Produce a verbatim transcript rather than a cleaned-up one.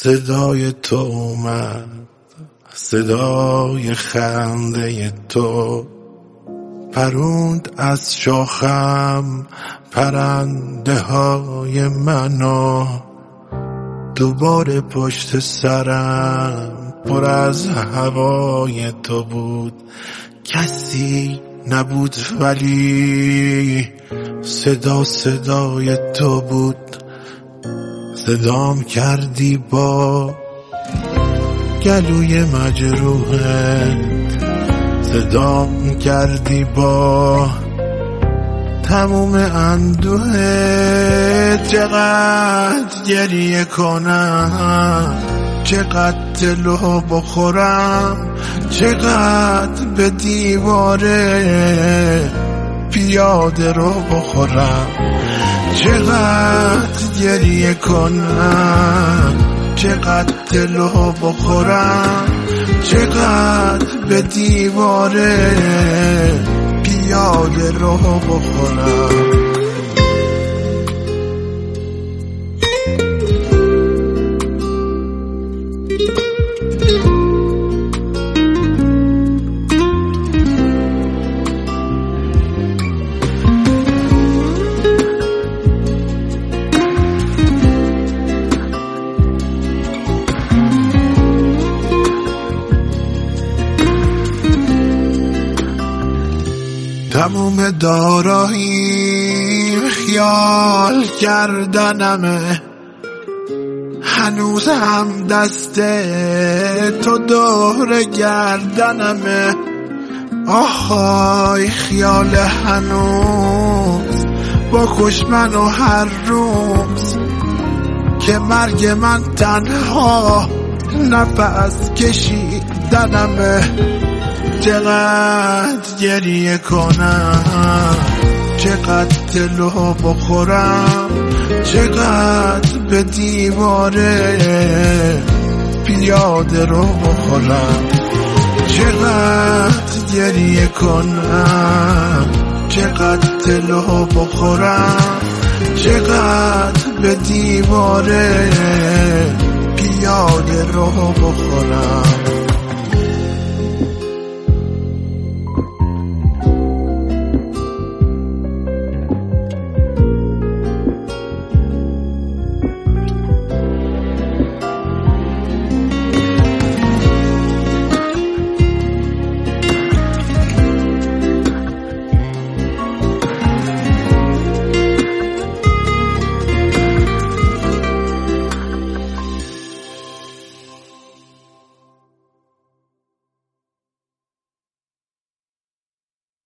صدای تو اومد، صدای خنده تو پروند از شاخم پرنده های منو. دوباره پشت سرم پر از هوای تو بود، کسی نبود ولی صدا صدای تو بود. صدام کردی با گلوی مجروحت، صدام کردی با تموم اندوهت. چقدر گریه کنم، چقدر تلو بخورم، چقدر به دیواره پیاده رو بخورم. چقدر گریه کنم، چقدر تلو بخورم، چقدر به دیواره پیاده رو بخورم. تموم داراییم خیال کردنمه، هنوز هم دست تو دور گردنمه. آهای خیال هنوز با کش منو هر روز، که مرگ من تنها نفس کشیدنمه. چقدر گریه کنم، چقدر تلو بخورم، چقدر به دیواره پیاده رو بخورم. چقدر گریه کنم، چقدر تلو بخورم، چقدر به دیواره پیاده رو بخورم.